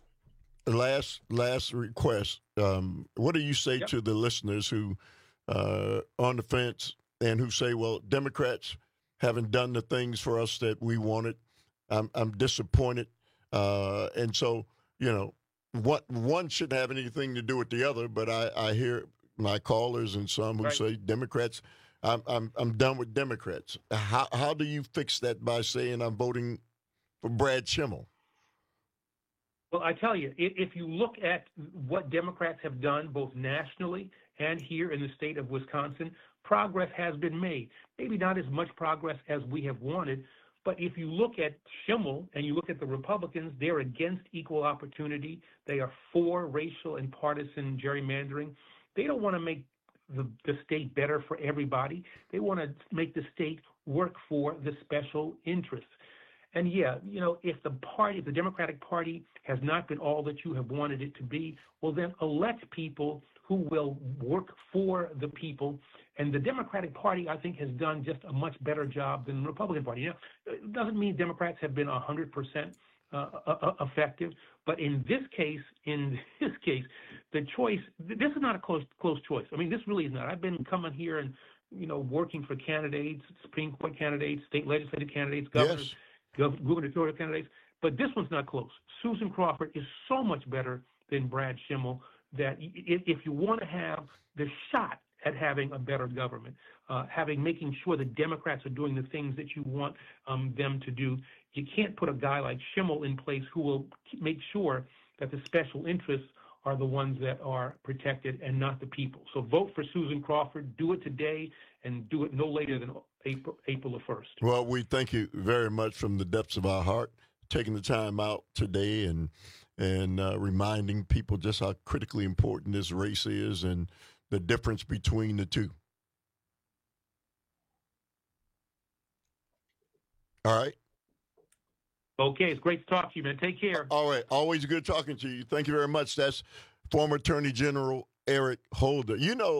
last request. What do you say to the listeners who on the fence and who say, well, Democrats haven't done the things for us that we wanted? I'm disappointed. And so, what one shouldn't have anything to do with the other, but I hear my callers and some who say Democrats, I'm done with Democrats. How do you fix that by saying I'm voting for Brad Schimmel? Well, I tell you, if you look at what Democrats have done both nationally and here in the state of Wisconsin, progress has been made. Maybe not as much progress as we have wanted, but if you look at Schimmel and you look at the Republicans, they're against equal opportunity. They are for racial and partisan gerrymandering. They don't want to make the state better for everybody. They want to make the state work for the special interests. And if the Democratic Party has not been all that you have wanted it to be, well, then elect people who will work for the people. And the Democratic Party, I think, has done just a much better job than the Republican Party. It doesn't mean Democrats have been 100% effective, but in this case, the choice. This is not a close choice. I mean, this really is not. I've been coming here and working for candidates, Supreme Court candidates, state legislative candidates, governors. Yes. Gubernatorial candidates, but this one's not close. Susan Crawford is so much better than Brad Schimmel that if you want to have the shot at having a better government, making sure the Democrats are doing the things that you want them to do, you can't put a guy like Schimmel in place who will make sure that the special interests are the ones that are protected and not the people. So vote for Susan Crawford. Do it today and do it no later than April the 1st. Well, we thank you very much from the depths of our heart, taking the time out today and reminding people just how critically important this race is and the difference between the two. All right. Okay, it's great to talk to you, man. Take care. All right. Always good talking to you. Thank you very much. That's former Attorney General Eric Holder.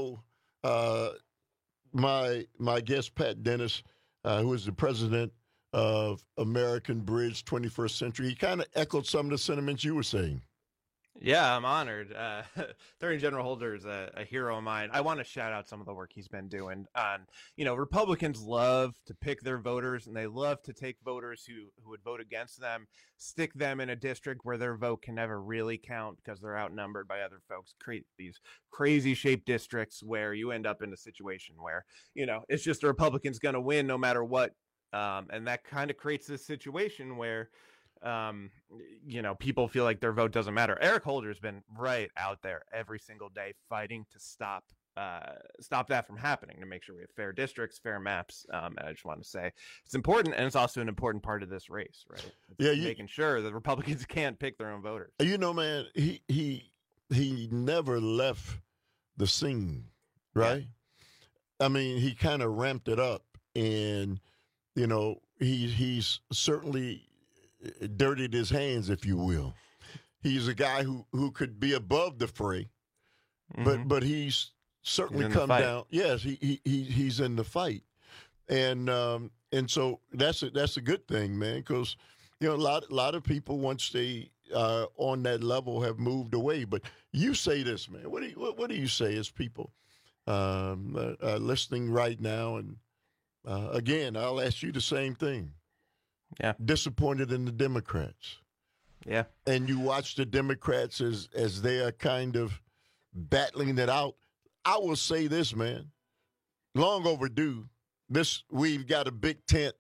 My guest, Pat Dennis, who is the president of American Bridge 21st Century, he kind of echoed some of the sentiments you were saying. Yeah, I'm honored. Attorney General Holder is a hero of mine. I want to shout out some of the work he's been doing on, Republicans love to pick their voters, and they love to take voters who would vote against them, stick them in a district where their vote can never really count because they're outnumbered by other folks, create these crazy shaped districts where you end up in a situation where, it's just the Republican's going to win no matter what. And that kind of creates this situation where, people feel like their vote doesn't matter. Eric Holder's been right out there every single day fighting to stop that from happening, to make sure we have fair districts, fair maps. And I just want to say it's important, and it's also an important part of this race, right? Making sure that Republicans can't pick their own voters. Man, he never left the scene, right? Yeah. I mean, he kind of ramped it up, and he's certainly dirtied his hands, if you will. He's a guy who could be above the fray, but he's certainly come down. Yes, he's in the fight, and so that's a good thing, man. Because a lot of people, once they on that level, have moved away. But you say this, man. What do you say as people listening right now? And again, I'll ask you the same thing. Yeah. Disappointed in the Democrats. Yeah. And you watch the Democrats as they are kind of battling it out. I will say this, man. Long overdue. We've got a big tent,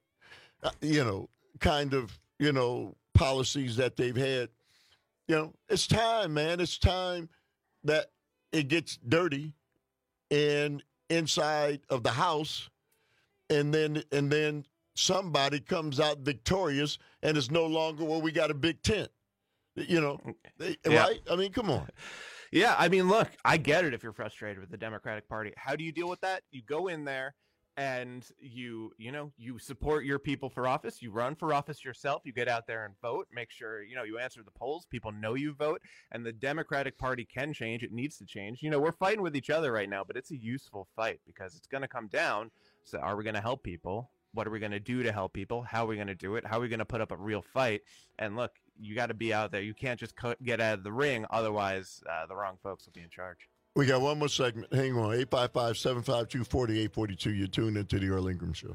policies that they've had. It's time, man. It's time that it gets dirty and inside of the house, and then somebody comes out victorious, and it's no longer, we got a big tent, right? I mean, come on. Yeah, I mean, look, I get it if you're frustrated with the Democratic Party. How do you deal with that? You go in there and you support your people for office. You run for office yourself. You get out there and vote. Make sure, you answer the polls. People know you vote. And the Democratic Party can change. It needs to change. We're fighting with each other right now, but it's a useful fight because it's going to come down. So are we going to help people? What are we going to do to help people? How are we going to do it? How are we going to put up a real fight? And look, you got to be out there. You can't just get out of the ring. Otherwise, the wrong folks will be in charge. We got one more segment. Hang on. 855-752-4842. You're tuned into the Earl Ingram Show.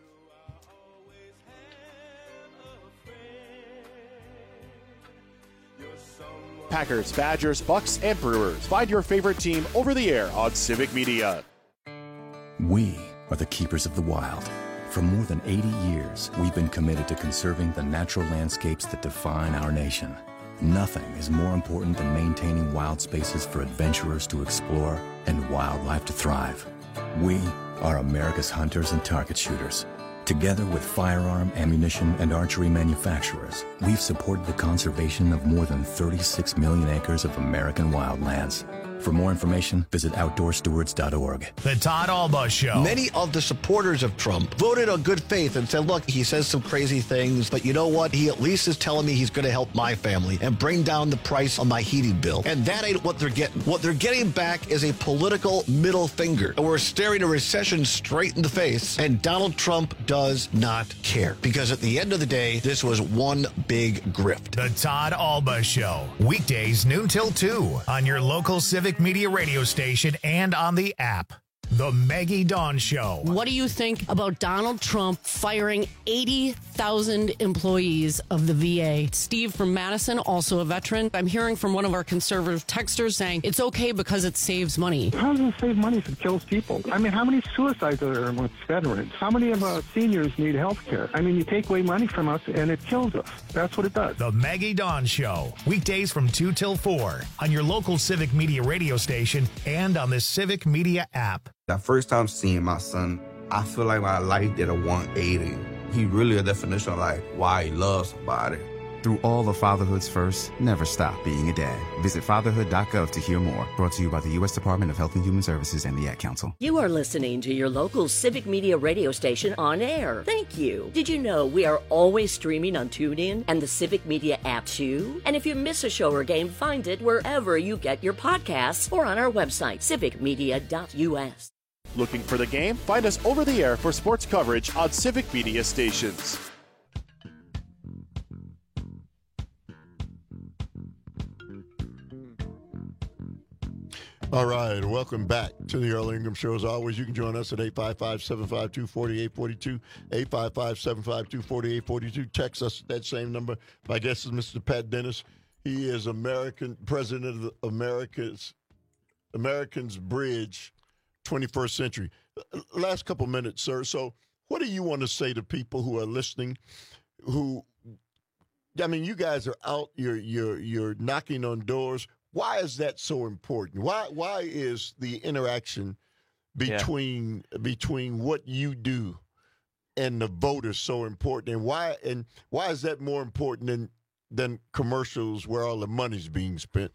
Packers, Badgers, Bucks, and Brewers. Find your favorite team over the air on Civic Media. We are the keepers of the wild. For more than 80 years, we've been committed to conserving the natural landscapes that define our nation. Nothing is more important than maintaining wild spaces for adventurers to explore and wildlife to thrive. We are America's hunters and target shooters. Together with firearm, ammunition, and archery manufacturers, we've supported the conservation of more than 36 million acres of American wildlands. For more information, visit OutdoorStewards.org. The Todd Alba Show. Many of the supporters of Trump voted on good faith and said, look, he says some crazy things, but you know what? He at least is telling me he's going to help my family and bring down the price on my heating bill. And that ain't what they're getting. What they're getting back is a political middle finger. And we're staring a recession straight in the face, and Donald Trump does not care. Because at the end of the day, this was one big grift. The Todd Alba Show. Weekdays noon till 2 on your local Civic Media radio station and on the app. The Maggie Dawn Show. What do you think about Donald Trump firing 80,000 employees of the VA? Steve from Madison, also a veteran. I'm hearing from one of our conservative texters saying it's okay because it saves money. How does it save money if it kills people? I mean, how many suicides are there amongst veterans? How many of our seniors need health care? I mean, you take away money from us and it kills us. That's what it does. The Maggie Dawn Show. Weekdays from 2 till 4 on your local Civic Media radio station and on the Civic Media app. The first time seeing my son, I feel like my life did a 180. He really a definition of like why he loves somebody. Through all of fatherhood's first, never stop being a dad. Visit fatherhood.gov to hear more. Brought to you by the U.S. Department of Health and Human Services and the Ad Council. You are listening to your local Civic Media radio station on air. Thank you. Did you know we are always streaming on TuneIn and the Civic Media app too? And if you miss a show or game, find it wherever you get your podcasts or on our website, civicmedia.us. Looking for the game? Find us over the air for sports coverage on Civic Media stations. All right, welcome back to the Earl Ingram Show. As always, you can join us at 855-752-4842, 855-752-4842. Text us that same number. My guest is Mr. Pat Dennis. He is president of the Americans Bridge 21st Century. Last couple minutes, sir. So what do you want to say to people who are listening you guys are out, you're knocking on doors. Why is that so important? Why is the interaction between what you do and the voters so important? And why is that more important than commercials where all the money's being spent?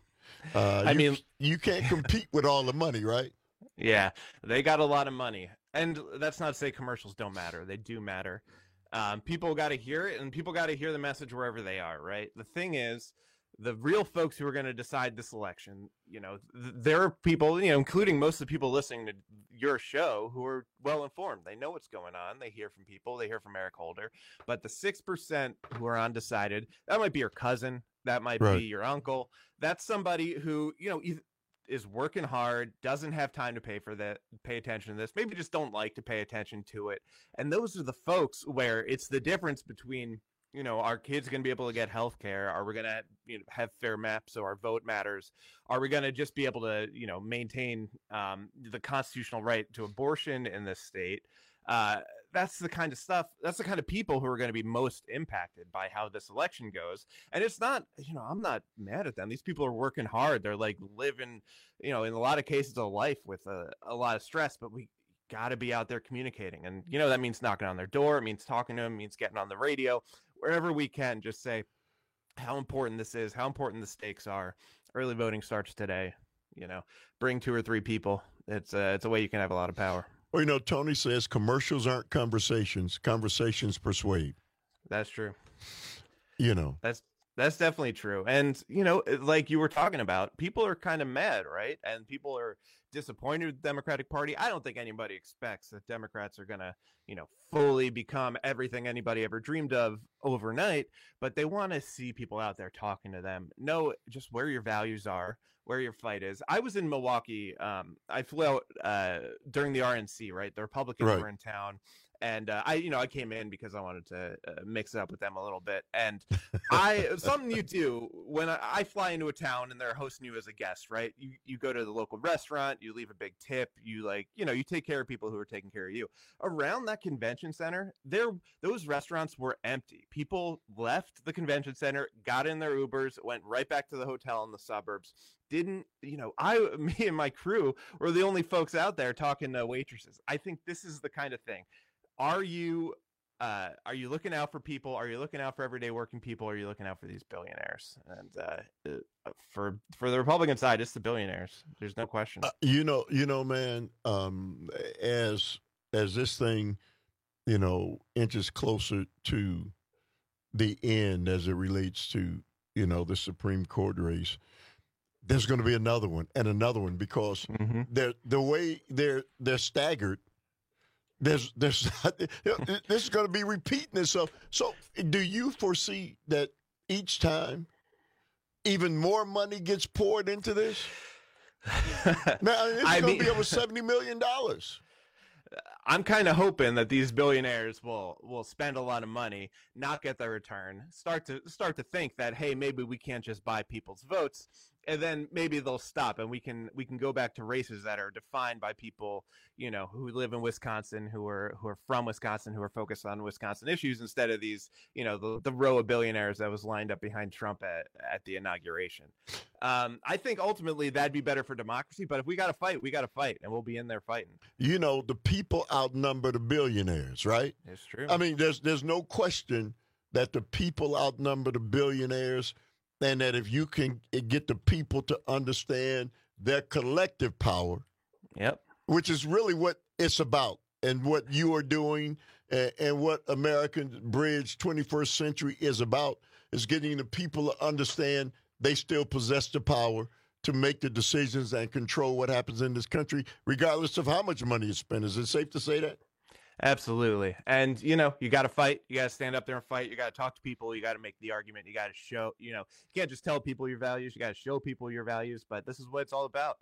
You can't compete with all the money, right? Yeah, they got a lot of money. And that's not to say commercials don't matter. They do matter. People got to hear it, and people got to hear the message wherever they are, right? The thing is, the real folks who are going to decide this election, there are people, including most of the people listening to your show who are well-informed. They know what's going on. They hear from people. They hear from Eric Holder. But the 6% who are undecided, that might be your cousin. That might be your uncle. That's somebody who, is working hard, doesn't have time to pay attention to this, maybe just don't like to pay attention to it. And those are the folks where it's the difference between, our kids going to be able to get health care? Are we going to have fair maps so our vote matters? Are we going to just be able to, maintain the constitutional right to abortion in this state? That's the kind of stuff, that's the kind of people who are going to be most impacted by how this election goes. And it's not, I'm not mad at them. These people are working hard. They're like living, in a lot of cases, a life with a lot of stress, but we got to be out there communicating. And, that means knocking on their door. It means talking to them, it means getting on the radio, wherever we can, just say how important this is, how important the stakes are. Early voting starts today. You know, bring 2 or 3 people. It's a way you can have a lot of power. Well, you know, Tony says commercials aren't conversations. Conversations persuade. That's true. You know. That's definitely true. And, you know, like you were talking about, people are kind of mad, right? And people are disappointed with the Democratic Party. I don't think anybody expects that Democrats are going to, you know, fully become everything anybody ever dreamed of overnight, but they want to see people out there talking to them. Know just where your values are, where your fight is. I was in Milwaukee. I flew out during the RNC, right? The Republicans were in town. And I came in because I wanted to mix it up with them a little bit. And something you do when I fly into a town and they're hosting you as a guest, right? You go to the local restaurant, you leave a big tip, you take care of people who are taking care of you. Around that convention center, those restaurants were empty. People left the convention center, got in their Ubers, went right back to the hotel in the suburbs. Me and my crew were the only folks out there talking to waitresses. I think this is the kind of thing. Are you looking out for people? Are you looking out for everyday working people? Are you looking out for these billionaires? And for the Republican side, it's the billionaires. There's no question. Man. As this thing, inches closer to the end as it relates to the Supreme Court race, there's going to be another one and another one because the way they're staggered. This is going to be repeating itself. So do you foresee that each time even more money gets poured into this? Now, it's going to be over $70 million. I'm kind of hoping that these billionaires will spend a lot of money, not get their return, start to think that, hey, maybe we can't just buy people's votes, and then maybe they'll stop and we can go back to races that are defined by people, who live in Wisconsin, who are from Wisconsin, who are focused on Wisconsin issues instead of these, the row of billionaires that was lined up behind Trump at the inauguration. I think ultimately that'd be better for democracy, but if we got to fight, we got to fight, and we'll be in there fighting. The people outnumber the billionaires, right? It's true. I mean, there's no question that the people outnumber the billionaires, and that if you can get the people to understand their collective power, which is really what it's about, and what you are doing, and what American Bridge 21st Century is about, is getting the people to understand they still possess the power to make the decisions and control what happens in this country, regardless of how much money is spent. Is it safe to say that? Absolutely. And, you got to fight. You got to stand up there and fight. You got to talk to people. You got to make the argument. You got to show, you can't just tell people your values. You got to show people your values. But this is what it's all about.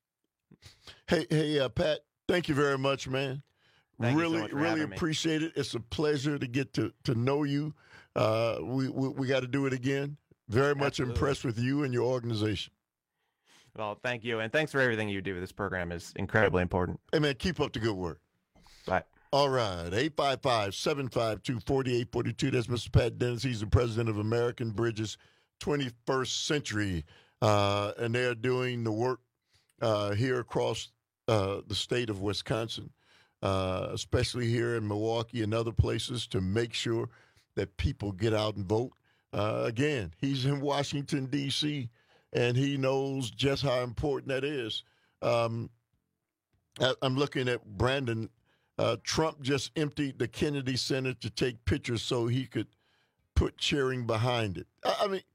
Hey, Pat, thank you very much, man. Thank you so much for really having me. appreciate it. It's a pleasure to get to know you. We got to do it again. Very much impressed with you and your organization. Well, thank you. And thanks for everything you do. This program is incredibly important. Hey, man, keep up the good work. Bye. All right, 855-752-4842. That's Mr. Pat Dennis. He's the president of American Bridges 21st Century, and they're doing the work here across the state of Wisconsin, especially here in Milwaukee and other places, to make sure that people get out and vote. Again, he's in Washington, D.C., and he knows just how important that is. I'm looking at Brandon. Trump just emptied the Kennedy Center to take pictures so he could put cheering behind it. I mean,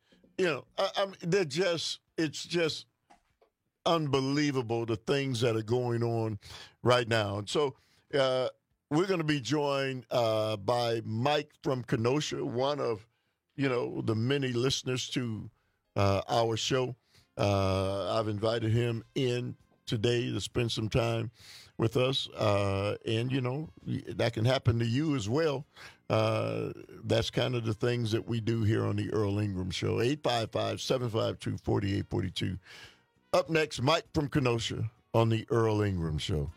it's just unbelievable, the things that are going on right now. And so we're going to be joined by Mike from Kenosha, one of, the many listeners to our show. I've invited him in today to spend some time with us, and that can happen to you as well. That's kind of the things that we do here on the Earl Ingram Show. 855-752-4842. Up next, Mike from Kenosha on the Earl Ingram Show.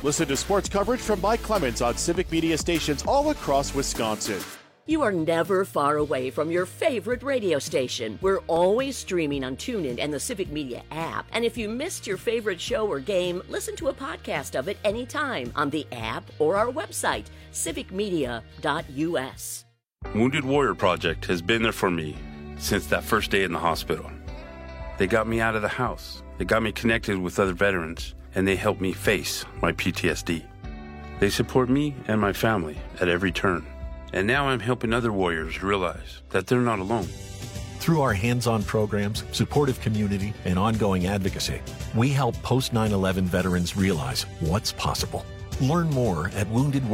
Listen to sports coverage from Mike Clemens on Civic Media stations all across Wisconsin. You are never far away from your favorite radio station. We're always streaming on TuneIn and the Civic Media app. And if you missed your favorite show or game, listen to a podcast of it anytime on the app or our website, civicmedia.us. Wounded Warrior Project has been there for me since that first day in the hospital. They got me out of the house. They got me connected with other veterans, and they helped me face my PTSD. They support me and my family at every turn. And now I'm helping other warriors realize that they're not alone. Through our hands-on programs, supportive community, and ongoing advocacy, we help post-9/11 veterans realize what's possible. Learn more at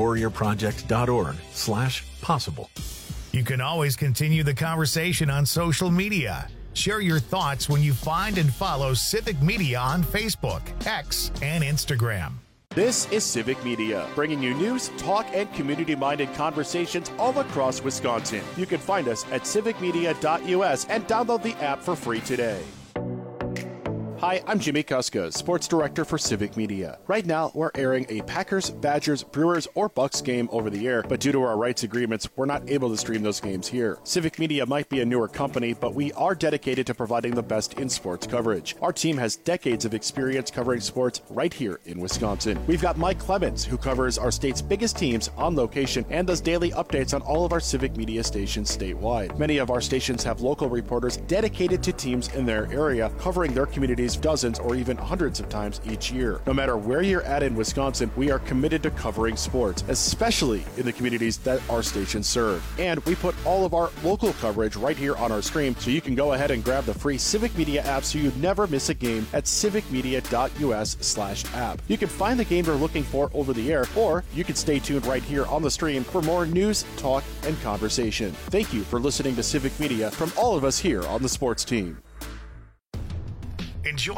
woundedwarriorproject.org/possible. You can always continue the conversation on social media. Share your thoughts when you find and follow Civic Media on Facebook, X, and Instagram. This is Civic Media, bringing you news, talk, and community-minded conversations all across Wisconsin. You can find us at civicmedia.us and download the app for free today. Hi, I'm Jimmy Kuska, Sports Director for Civic Media. Right now, we're airing a Packers, Badgers, Brewers, or Bucks game over the air, but due to our rights agreements, we're not able to stream those games here. Civic Media might be a newer company, but we are dedicated to providing the best in sports coverage. Our team has decades of experience covering sports right here in Wisconsin. We've got Mike Clemens, who covers our state's biggest teams on location and does daily updates on all of our Civic Media stations statewide. Many of our stations have local reporters dedicated to teams in their area, covering their communities dozens or even hundreds of times each year. No matter where you're at in Wisconsin, we are committed to covering sports, especially in the communities that our stations serve. And we put all of our local coverage right here on our stream, so you can go ahead and grab the free Civic Media app so you never miss a game at civicmedia.us/app. You can find the game you're looking for over the air, or you can stay tuned right here on the stream for more news, talk, and conversation. Thank you for listening to Civic Media from all of us here on the sports team. Enjoy